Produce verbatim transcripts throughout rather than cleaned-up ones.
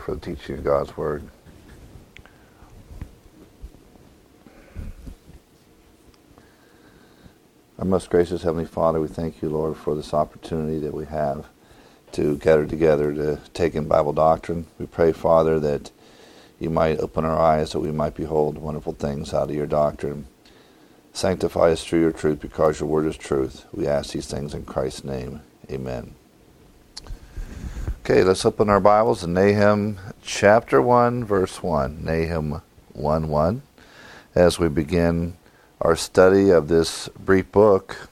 for the teaching of God's Word. Our most gracious Heavenly Father, we thank you, Lord, for this opportunity that we have to gather together to take in Bible doctrine. We pray, Father, that you might open our eyes, that we might behold wonderful things out of your doctrine. Sanctify us through your truth, because your word is truth. We ask these things in Christ's name. Amen. Okay, let's open our Bibles to Nahum chapter one, verse one. Nahum one one. As we begin our study of this brief book,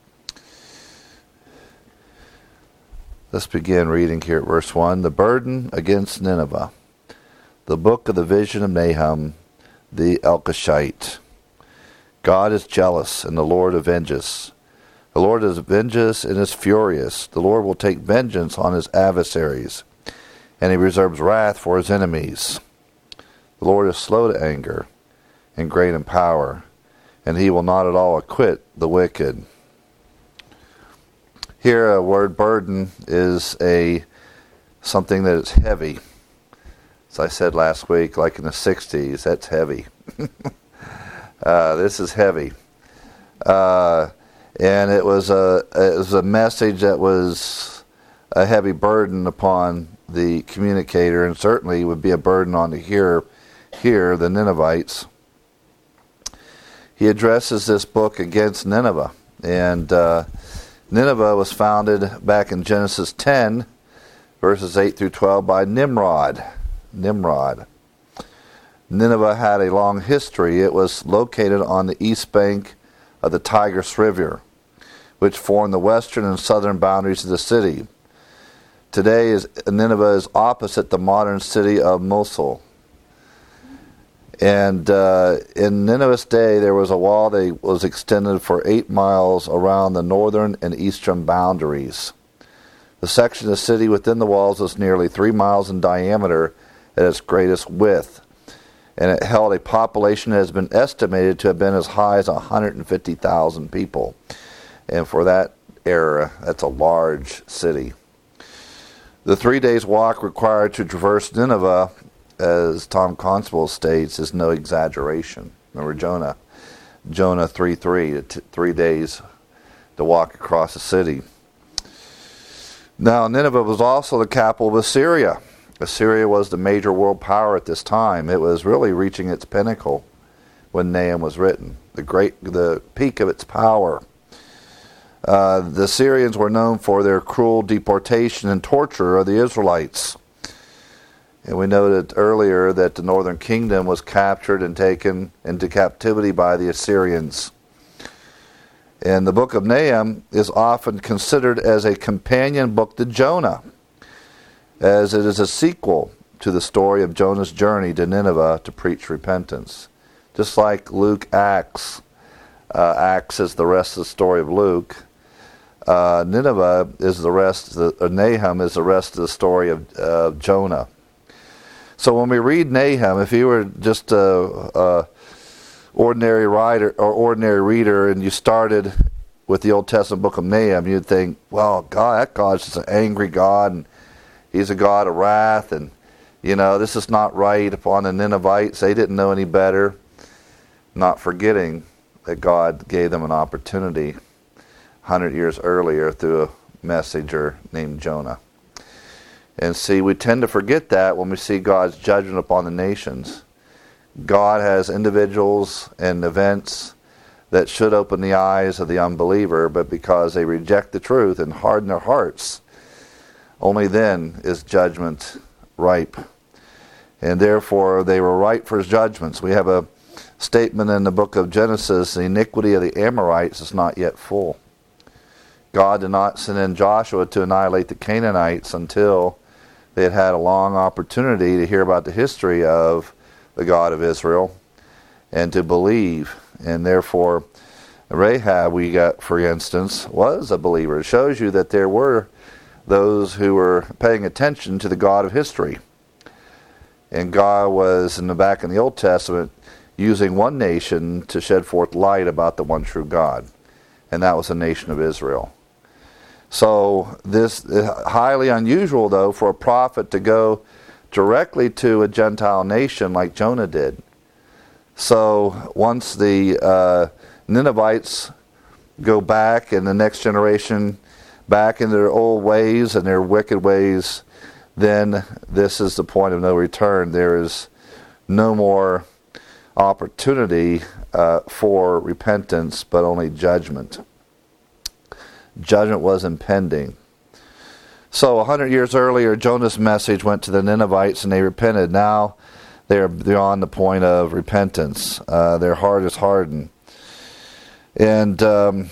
let's begin reading here at verse one. The burden against Nineveh. The book of the vision of Nahum the Elkoshite. God is jealous, and the Lord avenges. The Lord is vengeance and is furious. The Lord will take vengeance on his adversaries, and he reserves wrath for his enemies. The Lord is slow to anger and great in power, and he will not at all acquit the wicked. Here, a word burden is a something that is heavy. As I said last week, like in the sixties, that's heavy. uh, this is heavy. Uh, and it was a it was a message that was a heavy burden upon the communicator, and certainly would be a burden on the hearer, here, the Ninevites. He addresses this book against Nineveh, and uh, Nineveh was founded back in Genesis ten, verses eight through twelve, by Nimrod. Nimrod. Nineveh had a long history. It was located on the east bank of the Tigris River, which formed the western and southern boundaries of the city. Today, is Nineveh is opposite the modern city of Mosul. And uh, in Nineveh's day, there was a wall that was extended for eight miles around the northern and eastern boundaries. The section of the city within the walls was nearly three miles in diameter at its greatest width, and it held a population that has been estimated to have been as high as one hundred fifty thousand people. And for that era, that's a large city. The three days walk required to traverse Nineveh, as Tom Constable states, is no exaggeration. Remember Jonah, Jonah three three, t- three days to walk across the city. Now, Nineveh was also the capital of Assyria. Assyria was the major world power at this time. It was really reaching its pinnacle when Nahum was written, the great, the peak of its power. Uh, the Assyrians were known for their cruel deportation and torture of the Israelites. And we noted earlier that the northern kingdom was captured and taken into captivity by the Assyrians. And the book of Nahum is often considered as a companion book to Jonah, as it is a sequel to the story of Jonah's journey to Nineveh to preach repentance. Just like Luke Acts, uh, Acts is the rest of the story of Luke, uh, Nineveh is the rest, the, uh, Nahum is the rest of the story of uh, Jonah. So when we read Nahum, if you were just a, a ordinary writer or ordinary reader, and you started with the Old Testament book of Nahum, you'd think, well, God, that God's just an angry God, and he's a God of wrath, and, you know, this is not right upon the Ninevites. They didn't know any better, not forgetting that God gave them an opportunity one hundred years earlier through a messenger named Jonah. And see, we tend to forget that when we see God's judgment upon the nations. God has individuals and events that should open the eyes of the unbeliever, but because they reject the truth and harden their hearts, only then is judgment ripe. And therefore, they were ripe for his judgments. We have a statement in the book of Genesis, the iniquity of the Amorites is not yet full. God did not send in Joshua to annihilate the Canaanites until they had had a long opportunity to hear about the history of the God of Israel and to believe. And therefore, Rahab, we got, for instance, was a believer. It shows you that there were those who were paying attention to the God of history. And God was, in the back in the Old Testament, using one nation to shed forth light about the one true God. And that was the nation of Israel. So this is highly unusual, though, for a prophet to go directly to a Gentile nation like Jonah did. So once the uh, Ninevites go back and the next generation back into their old ways and their wicked ways, then this is the point of no return. There is no more opportunity uh, for repentance, but only judgment. Judgment was impending. So a hundred years earlier, Jonah's message went to the Ninevites and they repented. Now they're beyond the point of repentance. Uh, their heart is hardened. And um,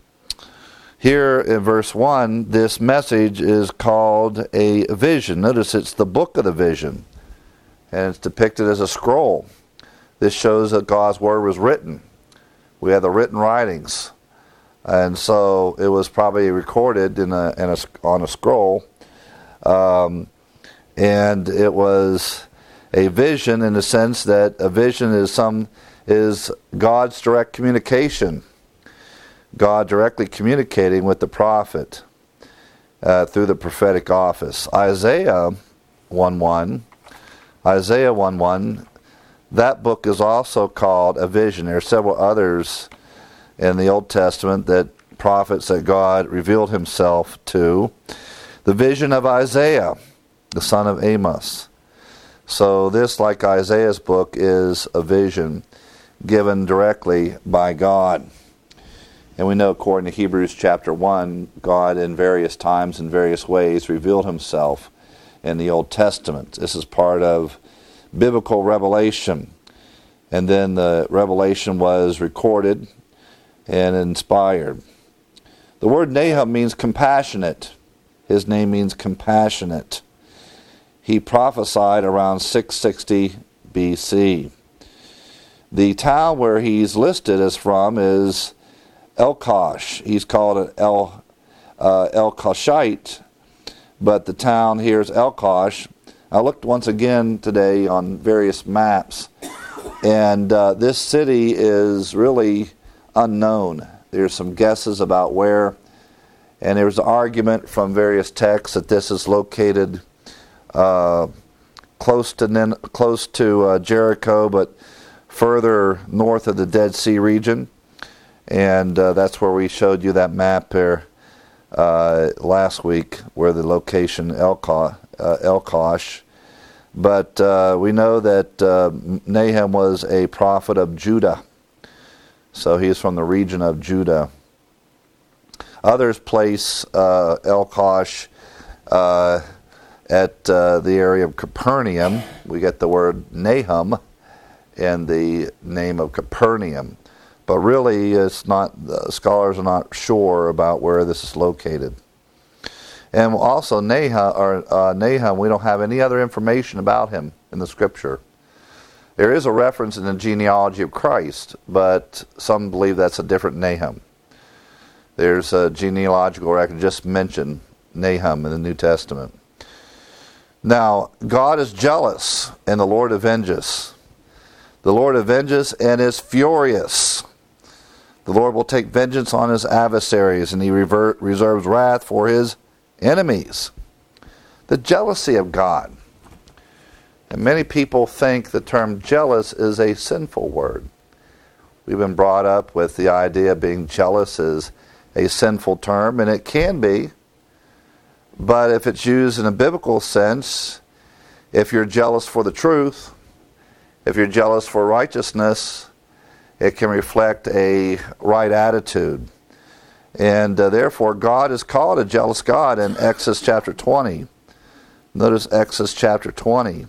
here in verse one, this message is called a vision. Notice it's the book of the vision. And it's depicted as a scroll. This shows that God's word was written. We have the written writings. And so it was probably recorded in a, in a, on a scroll. Um, and it was a vision in the sense that a vision is some is God's direct communication. God directly communicating with the prophet uh, through the prophetic office. Isaiah one one, Isaiah one one, that book is also called a vision. There are several others in the Old Testament that prophets that God revealed himself to. The vision of Isaiah, the son of Amos. So this, like Isaiah's book, is a vision given directly by God. And we know, according to Hebrews chapter one, God in various times and various ways revealed himself in the Old Testament. This is part of biblical revelation. And then the revelation was recorded and inspired. The word Nahum means compassionate. His name means compassionate. He prophesied around six sixty B C. The town where he's listed as from is Elkosh. He's called an El, uh, Elkoshite, but the town here is Elkosh. I looked once again today on various maps, and uh, this city is really unknown. There's some guesses about where, and there's an argument from various texts that this is located uh, close to Nin- close to uh, Jericho, but further north of the Dead Sea region. And uh, that's where we showed you that map there uh, last week, where the location Elkosh, uh, Elkosh. But uh, we know that uh, Nahum was a prophet of Judah. So he is from the region of Judah. Others place uh, Elkosh uh, at uh, the area of Capernaum. We get the word Nahum in the name of Capernaum. But really, it's not. The scholars are not sure about where this is located. And also, Nahum, or uh, Nahum, we don't have any other information about him in the Scripture. There is a reference in the genealogy of Christ, but some believe that's a different Nahum. There's a genealogical record just mentioned Nahum in the New Testament. Now, God is jealous, and the Lord avenges. The Lord avenges and is furious. The Lord will take vengeance on his adversaries, and he revert, reserves wrath for his enemies. The jealousy of God. And many people think the term jealous is a sinful word. We've been brought up with the idea of being jealous is a sinful term, and it can be. But if it's used in a biblical sense, if you're jealous for the truth, if you're jealous for righteousness, it can reflect a right attitude. And uh, therefore, God is called a jealous God in Exodus chapter twenty. Notice Exodus chapter twenty.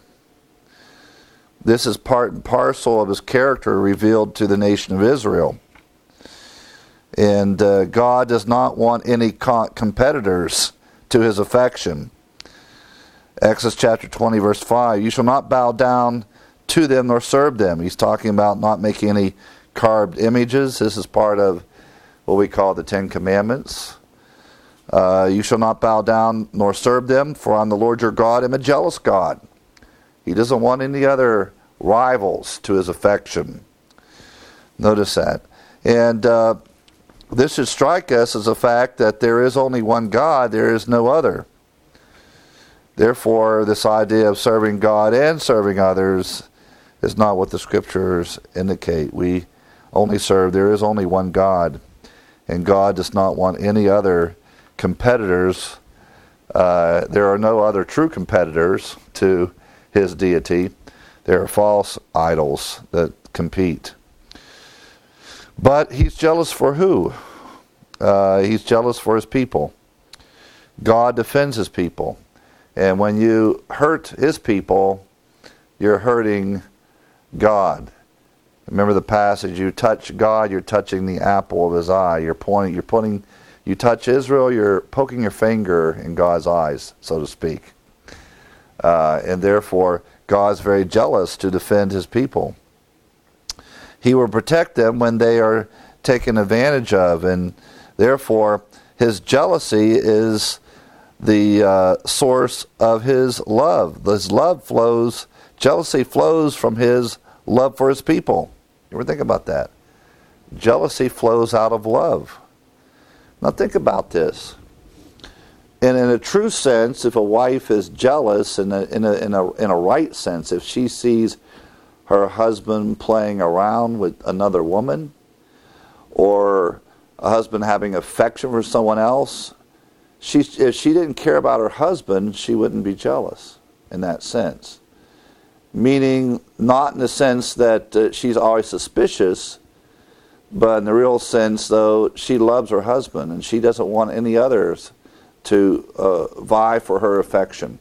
This is part and parcel of his character revealed to the nation of Israel. And uh, God does not want any co- competitors to his affection. Exodus chapter twenty, verse five, you shall not bow down to them nor serve them. He's talking about not making any carved images. This is part of what we call the Ten Commandments. Uh, you shall not bow down nor serve them, for I'm the Lord your God, am a jealous God. He doesn't want any other rivals to his affection. Notice that. And uh, this should strike us as a fact that there is only one God, there is no other. Therefore, this idea of serving God and serving others is not what the Scriptures indicate. We only serve, there is only one God, and God does not want any other competitors. Uh, there are no other true competitors to his deity. There are false idols that compete. But he's jealous for who? Uh, he's jealous for his people. God defends his people. And when you hurt his people, you're hurting God. Remember the passage, you touch God, you're touching the apple of his eye. You're pointing, you're putting, you touch Israel, you're poking your finger in God's eyes, so to speak. Uh, and therefore, God's very jealous to defend his people. He will protect them when they are taken advantage of, and therefore, his jealousy is the uh, source of his love. His love flows, jealousy flows from his love for his people. You ever think about that? Jealousy flows out of love. Now think about this. And in a true sense, if a wife is jealous, in a, in a, in a, in a right sense, if she sees her husband playing around with another woman, or a husband having affection for someone else, she, if she didn't care about her husband, she wouldn't be jealous in that sense. Meaning, not in the sense that uh, she's always suspicious, but in the real sense, though, she loves her husband and she doesn't want any others to uh, vie for her affection.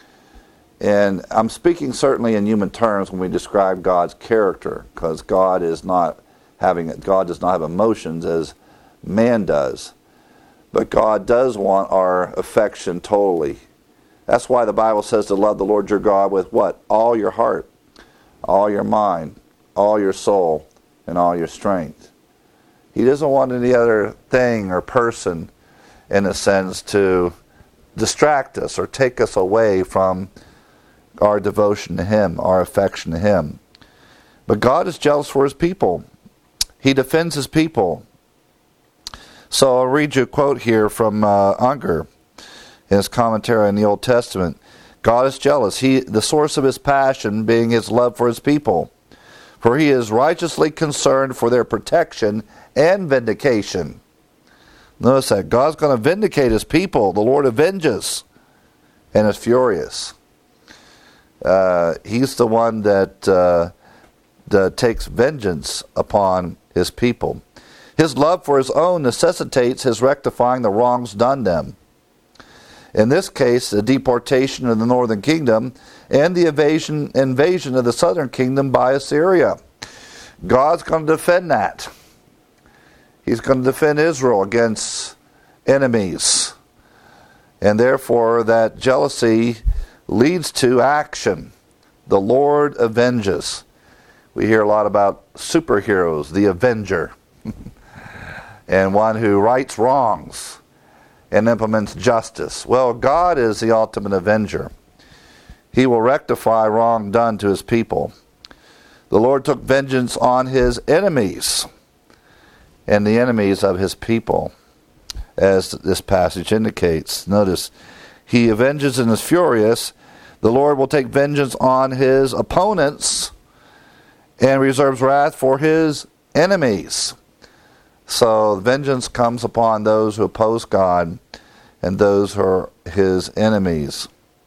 And I'm speaking certainly in human terms when we describe God's character, because God is not having God does not have emotions as man does, but God does want our affection totally. That's why the Bible says to love the Lord your God with what? All your heart, all your mind, all your soul, and all your strength. He doesn't want any other thing or person, in a sense, to distract us or take us away from our devotion to him, our affection to him. But God is jealous for his people. He defends his people. So I'll read you a quote here from uh, Unger in his commentary on the Old Testament. God is jealous, he, the source of his passion being his love for his people. For he is righteously concerned for their protection and vindication. Notice that. God's going to vindicate his people. The Lord avenges and is furious. Uh, he's the one that, uh, that takes vengeance upon his people. His love for his own necessitates his rectifying the wrongs done them. In this case, the deportation of the northern kingdom and the invasion, invasion of the southern kingdom by Assyria. God's going to defend that. He's going to defend Israel against enemies. And therefore, that jealousy leads to action. The Lord avenges. We hear a lot about superheroes, the Avenger, and one who rights wrongs and implements justice. Well, God is the ultimate avenger. He will rectify wrong done to his people. The Lord took vengeance on his enemies and the enemies of his people, as this passage indicates. Notice, he avenges and is furious. The Lord will take vengeance on his opponents and reserves wrath for his enemies. So vengeance comes upon those who oppose God and those who are his enemies.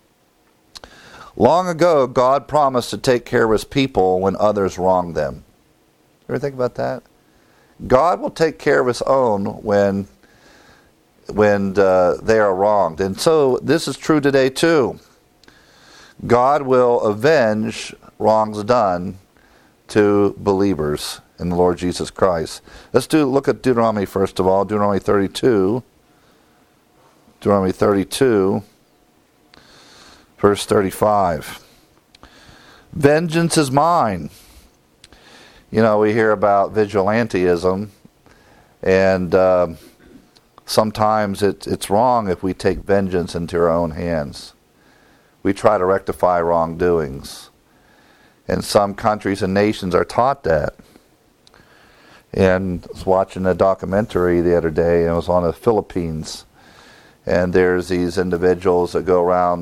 Long ago, God promised to take care of his people when others wronged them. You ever think about that? God will take care of his own when, when uh, they are wronged. And so this is true today too. God will avenge wrongs done to believers in the Lord Jesus Christ. Let's do look at Deuteronomy first of all. Deuteronomy thirty-two. Deuteronomy thirty-two, verse thirty-five. Vengeance is mine. You know, we hear about vigilantism, and uh, sometimes it, it's wrong if we take vengeance into our own hands. We try to rectify wrongdoings. And some countries and nations are taught that. And I was watching a documentary the other day, and it was on the Philippines. And there's these individuals that go around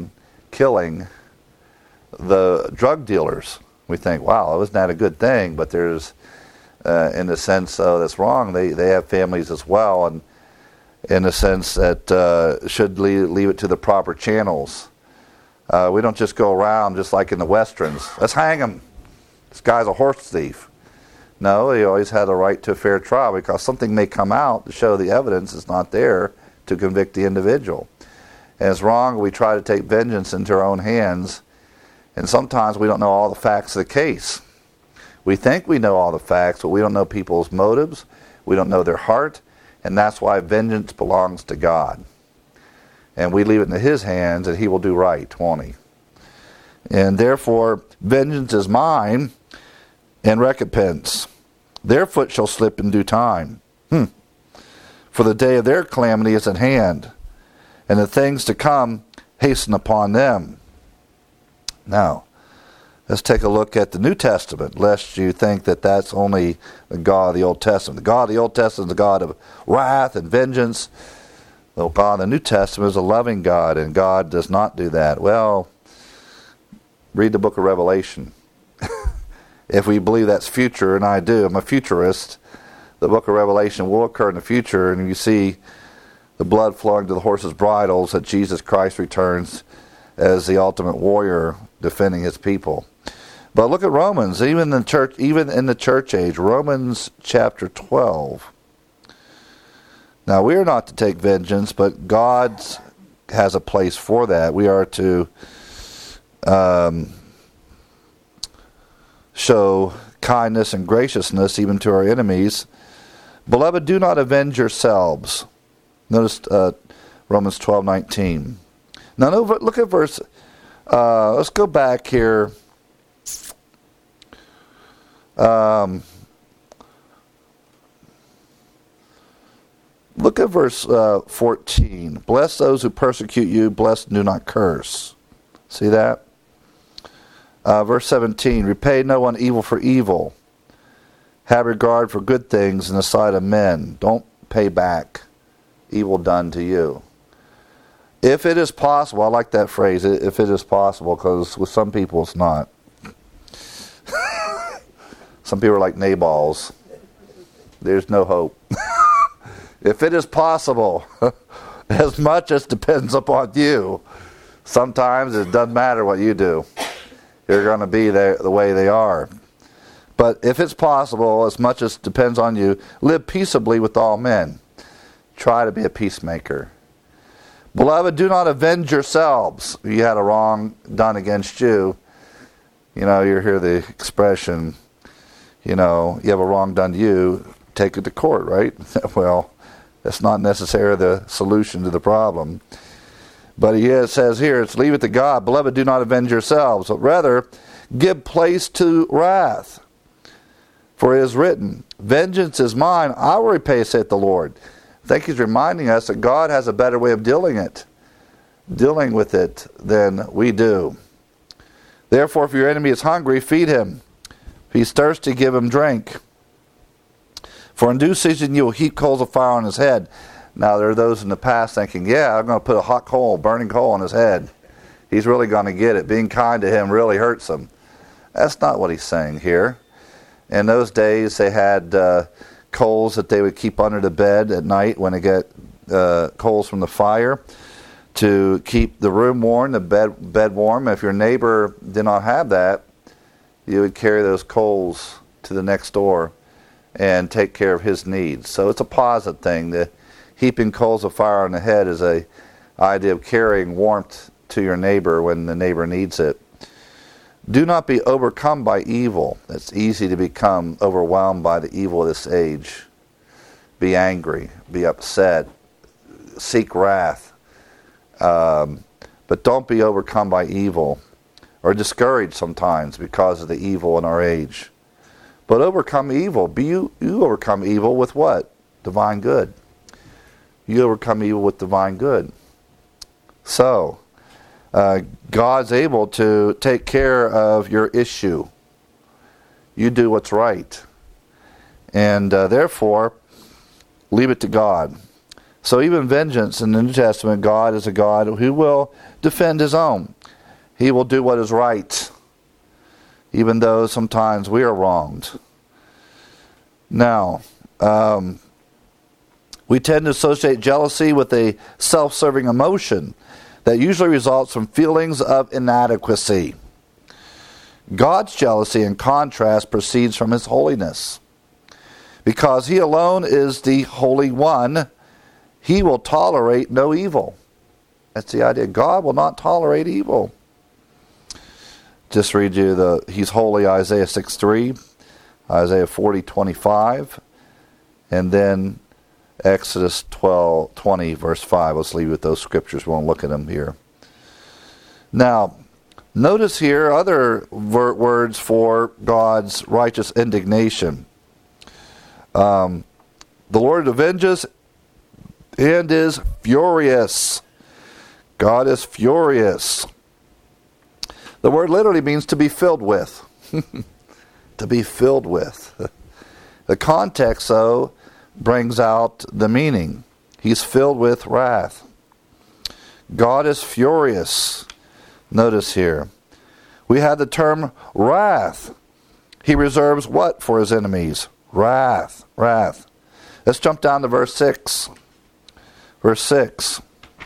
killing the drug dealers. We think, wow, wasn't that a good thing? But there's, uh, in the sense, oh, that's wrong. They they have families as well, and in the sense that uh, should leave, leave it to the proper channels. Uh, we don't just go around just like in the Westerns. Let's hang him. This guy's a horse thief. No, he always had a right to a fair trial because something may come out to show the evidence is not there to convict the individual. And it's wrong. We try to take vengeance into our own hands, and sometimes we don't know all the facts of the case. We think we know all the facts, but we don't know people's motives. We don't know their heart, and that's why vengeance belongs to God. And we leave it in His hands, and He will do right, won't He? And therefore, vengeance is mine, and recompense. Their foot shall slip in due time. Hmm. For the day of their calamity is at hand, and the things to come hasten upon them. Now, let's take a look at the New Testament, lest you think that that's only the God of the Old Testament. The God of the Old Testament is the God of wrath and vengeance. The God of the New Testament is a loving God, and God does not do that. Well, read the book of Revelation. If we believe that's future, and I do, I'm a futurist, the book of Revelation will occur in the future, and you see the blood flowing to the horses' bridles that Jesus Christ returns as the ultimate warrior defending His people. But look at Romans, even in the church, even in the church age, Romans chapter twelve. Now, we are not to take vengeance, but God has a place for that. We are to um, show kindness and graciousness even to our enemies. Beloved, do not avenge yourselves. Notice uh, Romans twelve nineteen. Now, look at verse. Uh, let's go back here. Um, look at verse uh, fourteen. Bless those who persecute you. Bless and do not curse. See that? Uh, verse seventeen. Repay no one evil for evil. Have regard for good things in the sight of men. Don't pay back evil done to you. If it is possible, I like that phrase, if it is possible, because with some people it's not. Some people are like Nabals. There's no hope. If it is possible, as much as depends upon you, sometimes it doesn't matter what you do. You're going to be there the way they are. But if it's possible, as much as depends on you, live peaceably with all men. Try to be a peacemaker. Beloved, do not avenge yourselves. If you had a wrong done against you, you know, you hear the expression, you know, you have a wrong done to you, take it to court, right? Well, that's not necessarily the solution to the problem. But he says here, it's leave it to God. Beloved, do not avenge yourselves, but rather give place to wrath. For it is written, vengeance is mine, I will repay, saith the Lord. I think he's reminding us that God has a better way of dealing it, dealing with it than we do. Therefore, if your enemy is hungry, feed him. If he's thirsty, give him drink. For in due season you will heap coals of fire on his head. Now, there are those in the past thinking, yeah, I'm going to put a hot coal, burning coal on his head. He's really going to get it. Being kind to him really hurts him. That's not what he's saying here. In those days, they had uh, coals that they would keep under the bed at night when they get uh, coals from the fire to keep the room warm, the bed, bed warm. If your neighbor did not have that, you would carry those coals to the next door and take care of his needs. So it's a positive thing. The heaping coals of fire on the head is a idea of carrying warmth to your neighbor when the neighbor needs it. Do not be overcome by evil. It's easy to become overwhelmed by the evil of this age. Be angry, be upset, seek wrath. Um, but don't be overcome by evil or discouraged sometimes because of the evil in our age. But overcome evil. Be you, you overcome evil with what? Divine good. You overcome evil with divine good. So, uh, God's able to take care of your issue. You do what's right. And uh, therefore, leave it to God. So even vengeance in the New Testament, God is a God who will defend his own. He will do what is right, even though sometimes we are wronged. Now, um, we tend to associate jealousy with a self-serving emotion that usually results from feelings of inadequacy. God's jealousy, in contrast, proceeds from His holiness. Because He alone is the Holy One, He will tolerate no evil. That's the idea. God will not tolerate evil. Just read you the He's holy, Isaiah six three, Isaiah forty twenty-five, and then Exodus twelve twenty verse five. Let's leave with those scriptures. We won't look at them here. Now, notice here other ver- words for God's righteous indignation. Um, the Lord avenges and is furious. God is furious. The word literally means to be filled with. To be filled with. The context, though, brings out the meaning. He's filled with wrath. God is furious. Notice here. We had the term wrath. He reserves what for His enemies? Wrath. Wrath. Let's jump down to verse six. Verse six.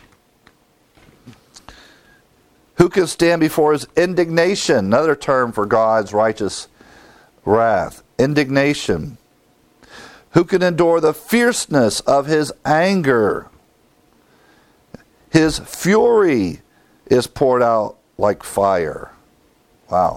Who can stand before His indignation? Another term for God's righteous wrath. Indignation. Who can endure the fierceness of His anger? His fury is poured out like fire. Wow.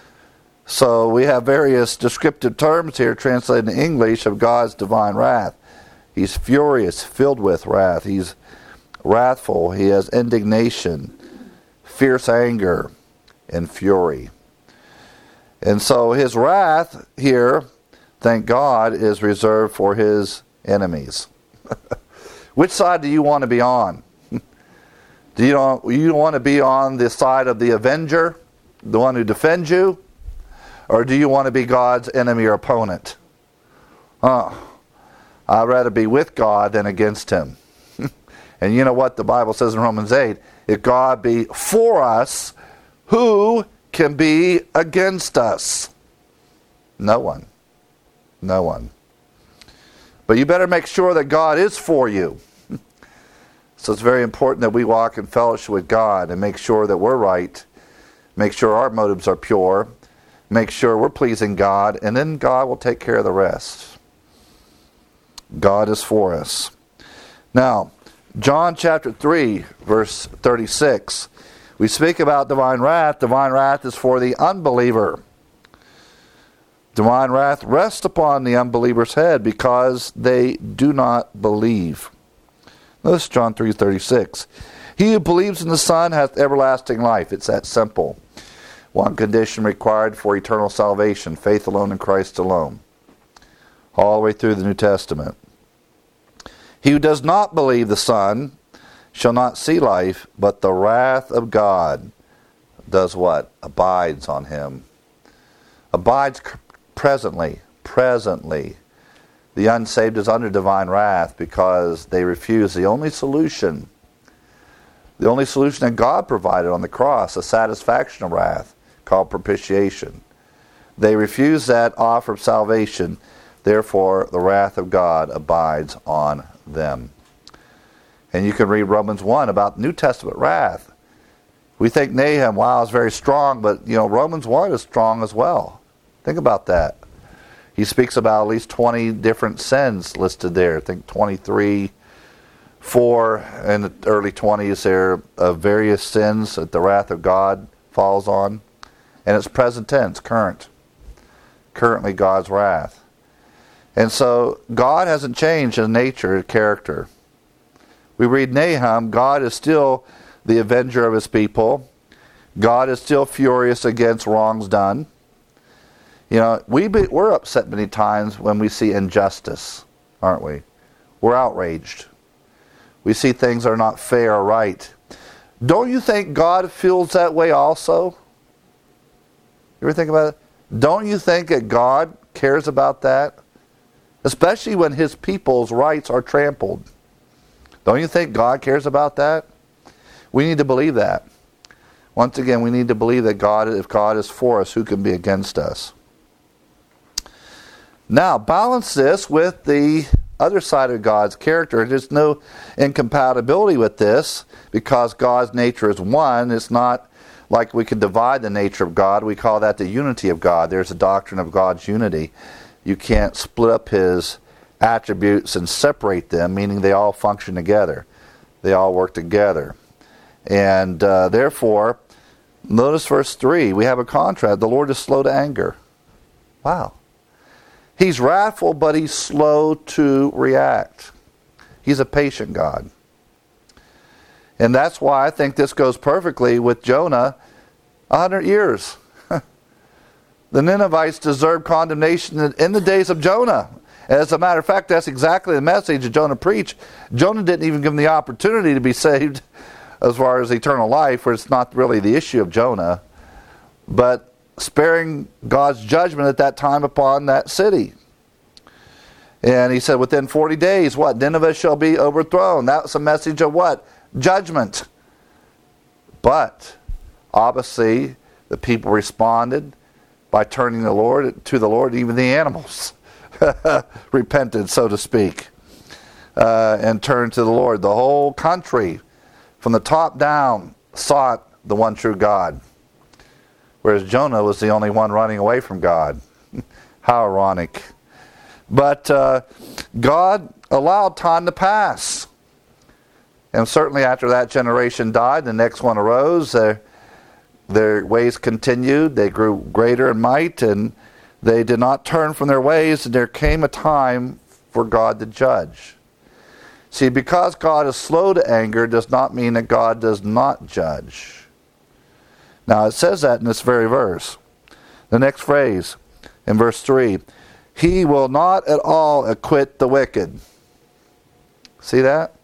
So we have various descriptive terms here translated in English of God's divine wrath. He's furious, filled with wrath. He's wrathful. He has indignation, fierce anger, and fury. And so His wrath here, thank God, is reserved for His enemies. Which side do you want to be on? Do you, don't, you want to be on the side of the avenger, the one who defends you? Or do you want to be God's enemy or opponent? Oh, I'd rather be with God than against Him. And you know what the Bible says in Romans eight? If God be for us, who can be against us? No one. No one. But you better make sure that God is for you. So it's very important that we walk in fellowship with God and make sure that we're right. Make sure our motives are pure. Make sure we're pleasing God. And then God will take care of the rest. God is for us. Now, John chapter three, verse thirty-six. We speak about divine wrath. Divine wrath is for the unbeliever. Divine wrath rests upon the unbeliever's head because they do not believe. Notice John three thirty-six. He who believes in the Son hath everlasting life. It's that simple. One condition required for eternal salvation, faith alone in Christ alone. All the way through the New Testament. He who does not believe the Son shall not see life, but the wrath of God does what? Abides on him. Abides presently. Presently. The unsaved is under divine wrath because they refuse the only solution. The only solution that God provided on the cross, a satisfaction of wrath, called propitiation. They refuse that offer of salvation. Therefore, the wrath of God abides on them. And you can read Romans one about New Testament wrath. We think Nahum, wow, is very strong, but you know Romans one is strong as well. Think about that. He speaks about at least twenty different sins listed there. I think twenty-three, four in the early twenties there of various sins that the wrath of God falls on. And it's present tense, current. Currently God's wrath. And so God hasn't changed His nature, His character. We read Nahum, God is still the avenger of His people. God is still furious against wrongs done. You know, we be, we're upset many times when we see injustice, aren't we? We're outraged. We see things that are not fair or right. Don't you think God feels that way also? You ever think about it? Don't you think that God cares about that? Especially when His people's rights are trampled. Don't you think God cares about that? We need to believe that. Once again, we need to believe that God, if God is for us, who can be against us? Now, balance this with the other side of God's character. There's no incompatibility with this because God's nature is one. It's not like we can divide the nature of God. We call that the unity of God. There's a doctrine of God's unity. You can't split up his attributes and separate them, meaning they all function together. They all work together. And uh, therefore, notice verse three, we have a contrast. The Lord is slow to anger. Wow. He's wrathful, but he's slow to react. He's a patient God. And that's why I think this goes perfectly with Jonah. A hundred years. The Ninevites deserved condemnation in the days of Jonah. As a matter of fact, that's exactly the message that Jonah preached. Jonah didn't even give them the opportunity to be saved as far as eternal life, where it's not really the issue of Jonah, but sparing God's judgment at that time upon that city. And he said, within forty days, what? Nineveh shall be overthrown. That's a message of what? Judgment. But, obviously, the people responded by turning the Lord to the Lord. Even the animals repented, so to speak, uh, and turned to the Lord. The whole country, from the top down, sought the one true God, whereas Jonah was the only one running away from God. How ironic. But uh, God allowed time to pass. And certainly after that generation died, the next one arose. Their, their ways continued. They grew greater in might, and they did not turn from their ways. And there came a time for God to judge. See, because God is slow to anger does not mean that God does not judge. Now, it says that in this very verse. The next phrase, in verse three, he will not at all acquit the wicked. See that?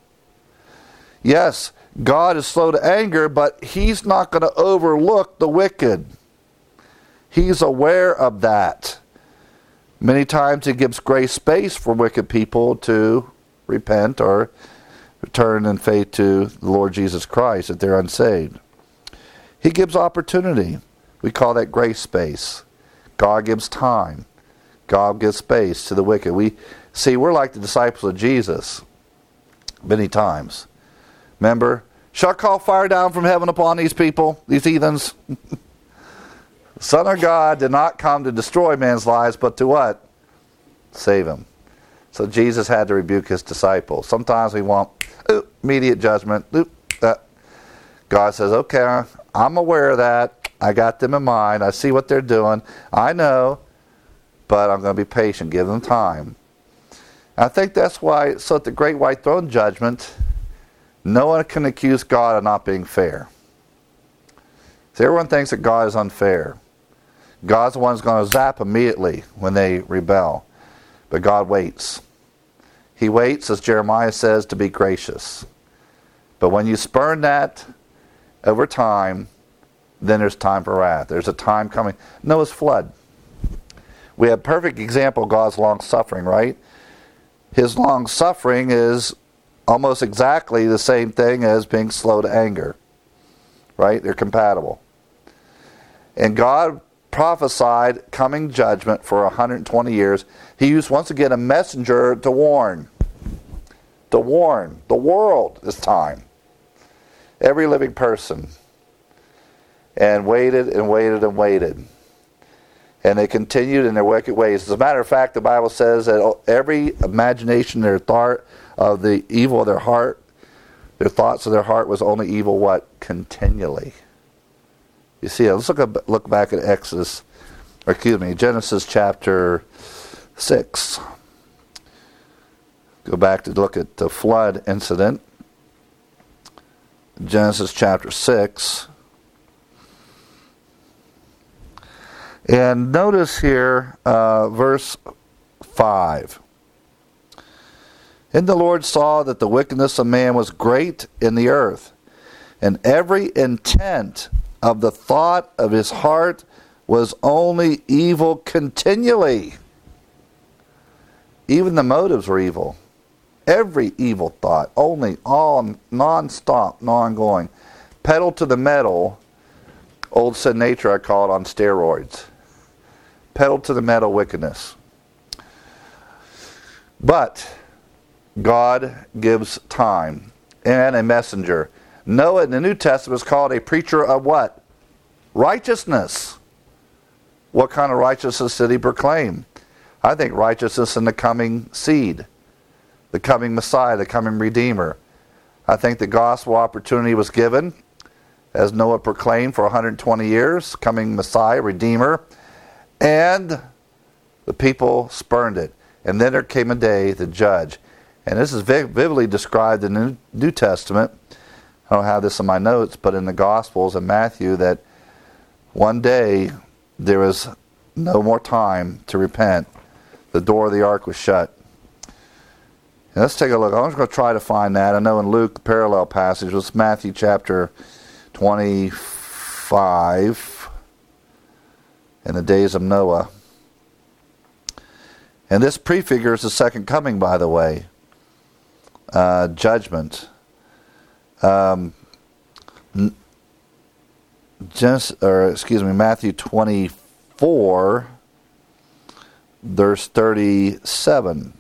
Yes, God is slow to anger, but he's not going to overlook the wicked. He's aware of that. Many times he gives grace space for wicked people to repent or return in faith to the Lord Jesus Christ if they're unsaved. He gives opportunity. We call that grace space. God gives time. God gives space to the wicked. We see, we're like the disciples of Jesus many times. Remember, shall I call fire down from heaven upon these people, these heathens? The Son of God did not come to destroy man's lives, but to what? Save him. So Jesus had to rebuke his disciples. Sometimes we want ooh, immediate judgment. Ooh, that. God says, okay, I'm aware of that. I got them in mind. I see what they're doing. I know. But I'm going to be patient. Give them time. And I think that's why, so at the Great White Throne Judgment, no one can accuse God of not being fair. See, everyone thinks that God is unfair. God's the one who's going to zap immediately when they rebel. But God waits. He waits, as Jeremiah says, to be gracious. But when you spurn that over time, then there's time for wrath. There's a time coming. Noah's flood. We have a perfect example of God's long-suffering, right? His long-suffering is almost exactly the same thing as being slow to anger. Right? They're compatible. And God prophesied coming judgment for one hundred twenty years. He used once again a messenger to warn. To warn the world this time. Every living person. And waited and waited and waited. And they continued in their wicked ways. As a matter of fact, the Bible says that every imagination, their thought of the evil of their heart, their thoughts of their heart was only evil, what? Continually. You see, let's look, up, look back at Exodus, or excuse me, Genesis chapter six. Go back to look at the flood incident. Genesis chapter six. And notice here, uh, verse five. And the Lord saw that the wickedness of man was great in the earth, and every intent of the thought of his heart was only evil continually. Even the motives were evil. Every evil thought, only all non-stop, non-going. Pedal to the metal Old sin nature, I call it, on steroids. Pedal to the metal wickedness. But God gives time and a messenger. Noah in the New Testament is called a preacher of what? Righteousness. What kind of righteousness did he proclaim? I think righteousness in the coming seed, the coming Messiah, the coming Redeemer. I think the gospel opportunity was given, as Noah proclaimed for one hundred twenty years, coming Messiah, Redeemer, and the people spurned it. And then there came a day to judge. And this is vividly described in the New Testament. I don't have this in my notes, but in the Gospels and Matthew, that one day there was no more time to repent. The door of the ark was shut. And let's take a look. I'm just going to try to find that. I know in Luke, the parallel passage was Matthew chapter twenty-five, in the days of Noah. And this prefigures the second coming, by the way. Uh, judgment. Um, just, or excuse me, Matthew twenty-four, verse thirty-seven.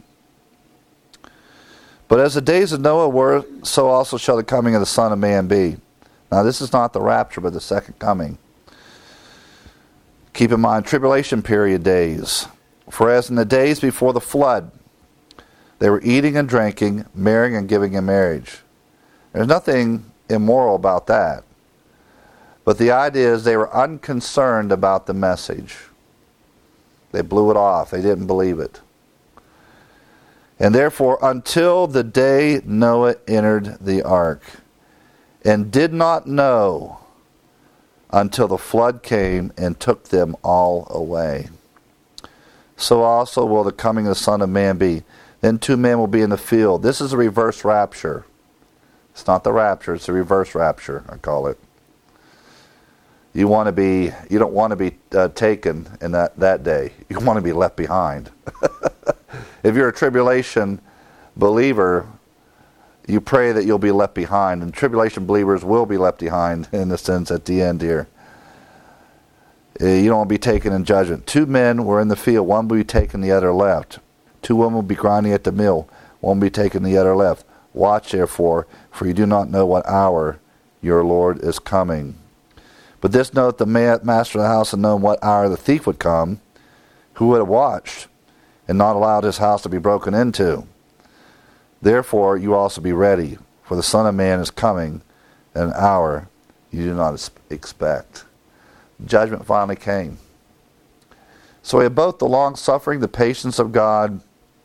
But as the days of Noah were, so also shall the coming of the Son of Man be. Now this is not the rapture, but the second coming. Keep in mind, tribulation period days. For as in the days before the flood, they were eating and drinking, marrying and giving in marriage. There's nothing immoral about that. But the idea is they were unconcerned about the message. They blew it off. They didn't believe it. And therefore, until the day Noah entered the ark, and did not know until the flood came and took them all away, so also will the coming of the Son of Man be. Then two men will be in the field. This is a reverse rapture. It's not the rapture, it's a reverse rapture, I call it. You want to be, you don't want to be uh, taken in that, that day. You want to be left behind. If you're a tribulation believer, you pray that you'll be left behind. And tribulation believers will be left behind in the sense at the end here. You don't want to be taken in judgment. Two men were in the field. One will be taken, the other left. Two women will be grinding at the mill. One will be taken, the other left. Watch therefore, for you do not know what hour your Lord is coming. But this note, the master of the house had known what hour the thief would come, who would have watched and not allowed his house to be broken into. Therefore you also be ready, for the Son of Man is coming at an hour you do not expect. Judgment finally came. So we have both the long-suffering, the patience of God,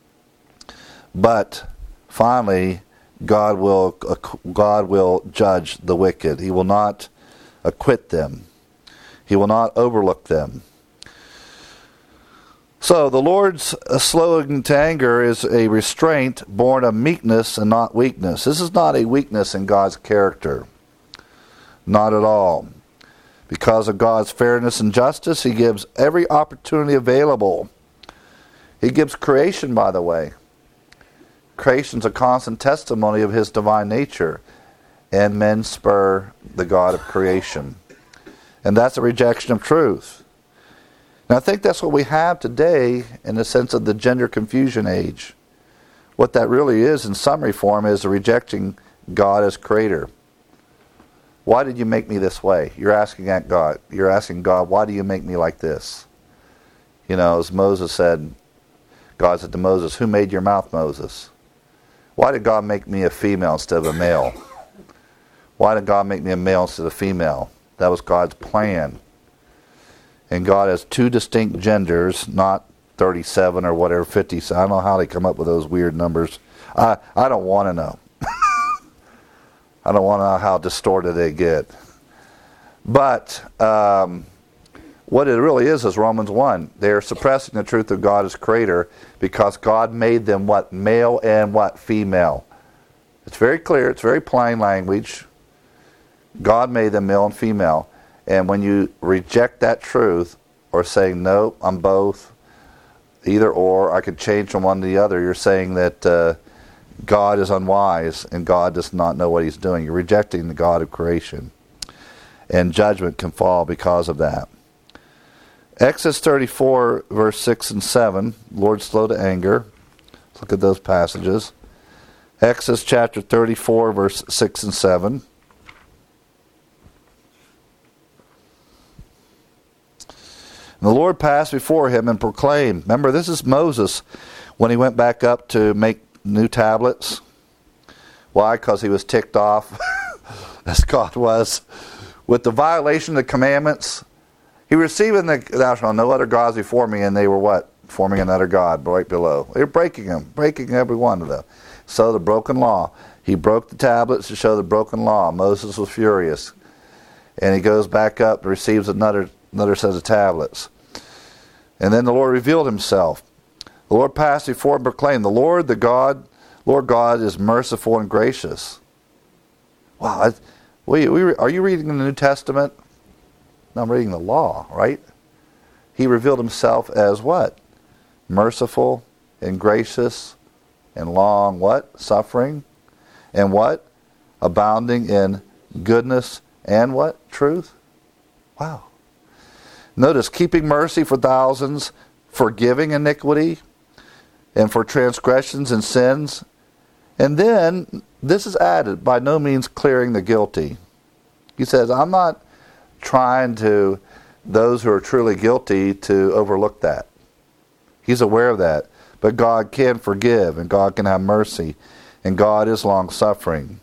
but finally God will God will judge the wicked. He will not acquit them. He will not overlook them. So the Lord's slowing to anger is a restraint born of meekness and not weakness. This is not a weakness in God's character. Not at all. Because of God's fairness and justice, He gives every opportunity available. He gives creation, by the way. Creation's a constant testimony of His divine nature. And men spur the God of creation. And that's a rejection of truth. And I think that's what we have today in the sense of the gender confusion age. What that really is in summary form is rejecting God as creator. Why did you make me this way? You're asking at God. You're asking God, why do you make me like this? You know, as Moses said, God said to Moses, who made your mouth, Moses? Why did God make me a female instead of a male? Why did God make me a male instead of a female? That was God's plan. And God has two distinct genders, not thirty-seven or whatever, fifty. I don't know how they come up with those weird numbers. I, I don't want to know. I don't want to know how distorted they get. But um, what it really is is Romans one. They're suppressing the truth of God as creator because God made them what? Male and what? Female. It's very clear. It's very plain language. God made them male and female. And when you reject that truth or saying, no, I'm both, either or, I could change from one to the other, you're saying that uh, God is unwise and God does not know what He's doing. You're rejecting the God of creation. and judgment can fall because of that. Exodus thirty-four, verse six and seven, Lord slow to anger. Let's look at those passages. Exodus chapter thirty-four, verse six and seven. And the Lord passed before him and proclaimed. Remember, this is Moses when he went back up to make new tablets. Why? Because he was ticked off, as God was, with the violation of the commandments. He received the, thou shalt no other gods before me, and they were what? Forming another god right below. They were breaking them, breaking every one of them. So the broken law. He broke the tablets to show the broken law. Moses was furious. And he goes back up and receives another, another set of tablets. And then the Lord revealed himself. The Lord passed before and proclaimed, the Lord, the God, Lord God is merciful and gracious. Wow. I, we, we, are you reading the New Testament? No, I'm reading the law, right? He revealed himself as what? Merciful and gracious and long what? Suffering. And what? Abounding in goodness and what? Truth. Wow. Notice, keeping mercy for thousands, forgiving iniquity, and for transgressions and sins. And then, this is added, by no means clearing the guilty. He says, I'm not trying to, those who are truly guilty, to overlook that. He's aware of that. But God can forgive, and God can have mercy, and God is long-suffering.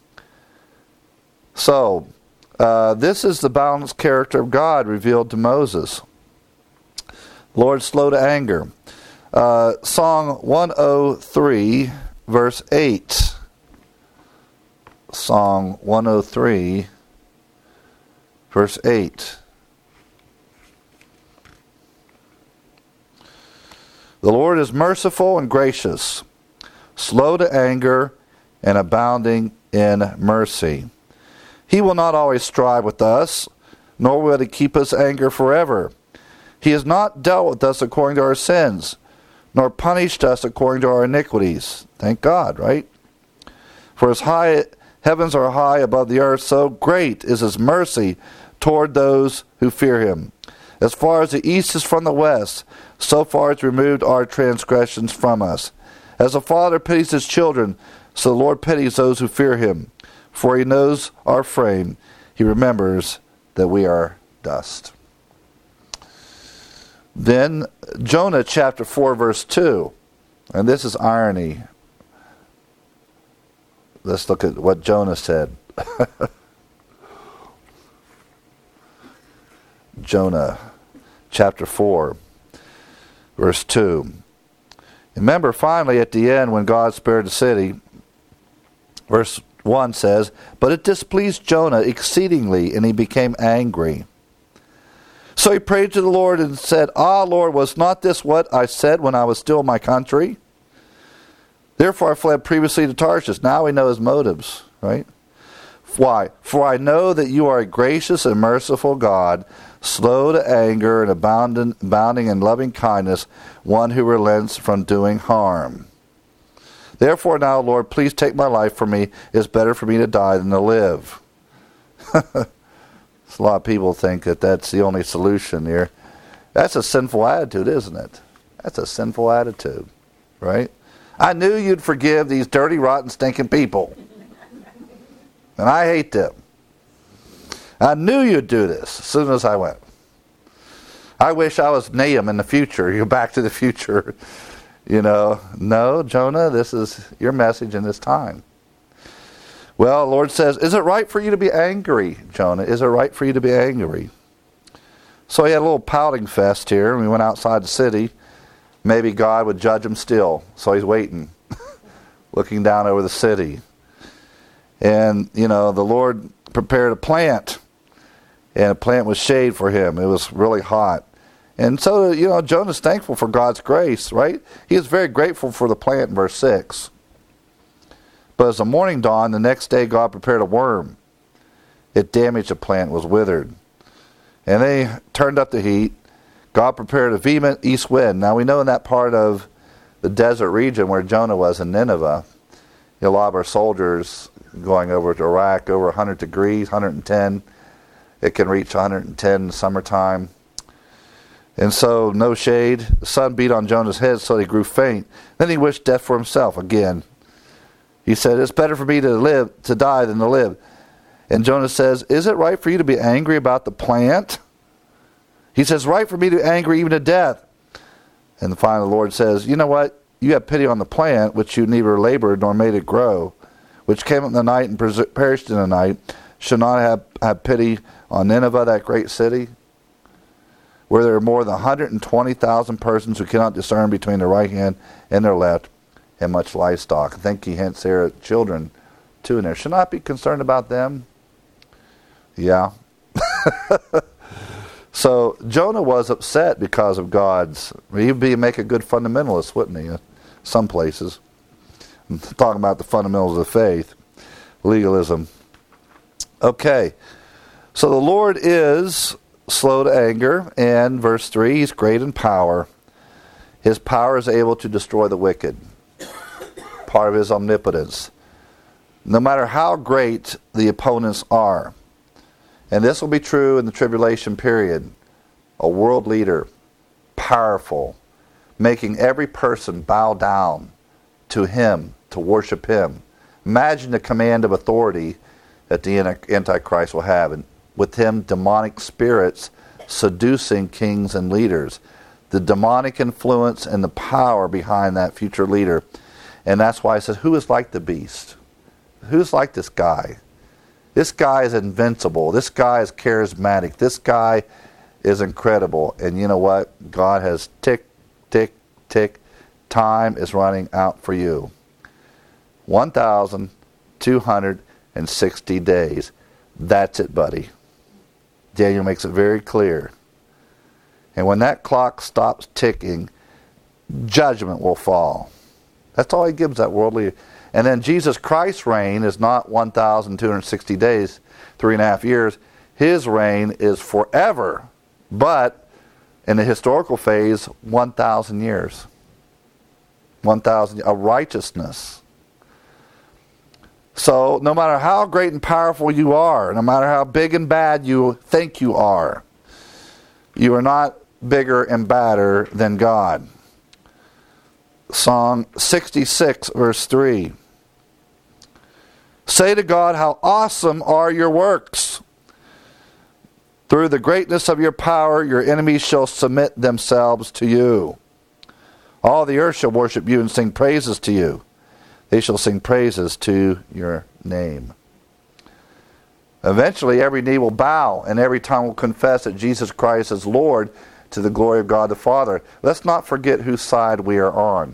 So, uh, this is the balanced character of God revealed to Moses. Lord slow to anger. Uh, Song one oh three, verse eight. Song one oh three, verse eight. The Lord is merciful and gracious, slow to anger, and abounding in mercy. He will not always strive with us, nor will he keep us anger forever. He has not dealt with us according to our sins, nor punished us according to our iniquities. Thank God, right? For as high heavens are high above the earth, so great is his mercy toward those who fear him. As far as the east is from the west, so far it's removed our transgressions from us. As a father pities his children, so the Lord pities those who fear him. For he knows our frame. He remembers that we are dust. Then Jonah chapter four, verse two. And this is irony. Let's look at what Jonah said. Jonah chapter four, verse two. Remember, finally, at the end, when God spared the city, verse one says, but it displeased Jonah exceedingly, and he became angry. So he prayed to the Lord and said, Ah, Lord, was not this what I said when I was still in my country? Therefore I fled previously to Tarshish. Now we know his motives, right? Why? For I know that you are a gracious and merciful God, slow to anger and abounding, abounding in loving kindness, one who relents from doing harm. Therefore now, Lord, please take my life from me. It is better for me to die than to live. A lot of people think that that's the only solution here. That's a sinful attitude, isn't it? That's a sinful attitude, right? I knew you'd forgive these dirty, rotten, stinking people. And I hate them. I knew you'd do this as soon as I went. I wish I was Nahum in the future. You're back to the future. You know, no, Jonah, this is your message in this time. Well, the Lord says, is it right for you to be angry, Jonah? Is it right for you to be angry? So he had a little pouting fest here, and we went outside the city. Maybe God would judge him still. So he's waiting, looking down over the city. And, you know, the Lord prepared a plant, and a plant was shade for him. It was really hot. And so, you know, Jonah's thankful for God's grace, right? He is very grateful for the plant in verse six. But as the morning dawned, the next day God prepared a worm. It damaged the plant, was withered. And they turned up the heat. God prepared a vehement east wind. Now we know in that part of the desert region where Jonah was in Nineveh, a lot of our soldiers going over to Iraq, over one hundred degrees, one hundred ten. It can reach one hundred ten in the summertime. And so, no shade. The sun beat on Jonah's head so he grew faint. Then he wished death for himself again. He said, it's better for me to live, to die than to live. And Jonah says, is it right for you to be angry about the plant? He says, right for me to be angry even to death. And finally the Lord says, you know what? You have pity on the plant, which you neither labored nor made it grow, which came up in the night and perished in the night. Should not have, have pity on Nineveh, that great city, where there are more than one hundred twenty thousand persons who cannot discern between their right hand and their left, and much livestock. I think he hints there at children, too, in there. Should not be concerned about them. Yeah. So Jonah was upset because of God's. He'd be make a good fundamentalist, wouldn't he? Some places. I'm talking about the fundamentals of faith, legalism. Okay, so the Lord is slow to anger, and verse three, he's great in power. His power is able to destroy the wicked. Part of his omnipotence. No matter how great the opponents are. And this will be true in the tribulation period. A world leader, powerful, making every person bow down to him, to worship him. Imagine the command of authority that the Antichrist will have. And with him, demonic spirits seducing kings and leaders. The demonic influence and the power behind that future leader. And that's why it says, who is like the beast? Who's like this guy? This guy is invincible. This guy is charismatic. This guy is incredible. And you know what? God has tick, tick, tick. Time is running out for you. one thousand two hundred sixty days. That's it, buddy. Daniel makes it very clear. And when that clock stops ticking, judgment will fall. That's all he gives that worldly. And then Jesus Christ's reign is not one thousand two hundred sixty days, three and a half years. His reign is forever, but in the historical phase, one thousand years. one thousand, a righteousness. So no matter how great and powerful you are, no matter how big and bad you think you are, you are not bigger and badder than God. Psalm sixty-six, verse three. Say to God, how awesome are your works. Through the greatness of your power, your enemies shall submit themselves to you. All the earth shall worship you and sing praises to you. They shall sing praises to your name. Eventually, every knee will bow and every tongue will confess that Jesus Christ is Lord, to the glory of God the Father. Let's not forget whose side we are on.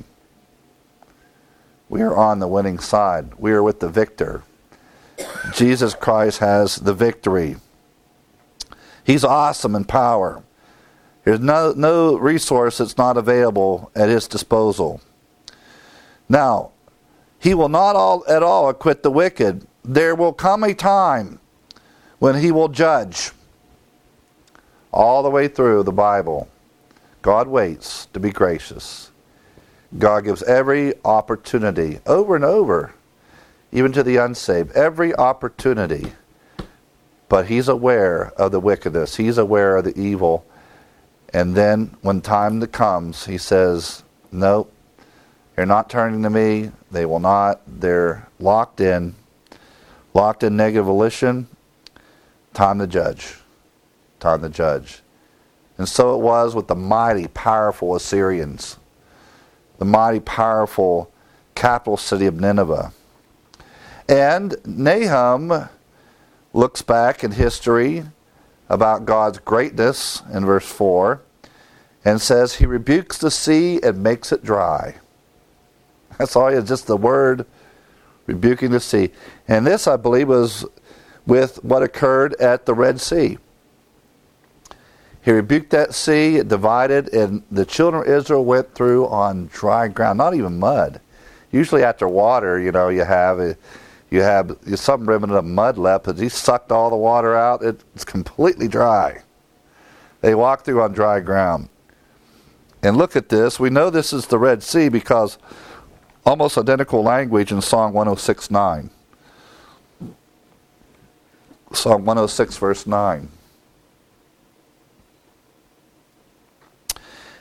We are on the winning side. We are with the victor. Jesus Christ has the victory. He's awesome in power. There's no, no resource that's not available at his disposal. Now, he will not all, at all acquit the wicked. There will come a time when he will judge. All the way through the Bible, God waits to be gracious. God gives every opportunity, over and over, even to the unsaved, every opportunity. But he's aware of the wickedness. He's aware of the evil. And then when time comes, he says, nope, they're not turning to me. They will not. They're locked in. Locked in negative volition. Time to judge. Time to judge. And so it was with the mighty, powerful Assyrians. The mighty, powerful capital city of Nineveh. And Nahum looks back in history about God's greatness in verse four and says, he rebukes the sea and makes it dry. That's all he is, just the word rebuking the sea. And this, I believe, was with what occurred at the Red Sea. He rebuked that sea, it divided, and the children of Israel went through on dry ground, not even mud. Usually after water, you know, you have you have some remnant of mud left, but he sucked all the water out. It's completely dry. They walked through on dry ground. And look at this. We know this is the Red Sea because almost identical language in Psalm one oh six nine. Psalm one oh six, verse nine.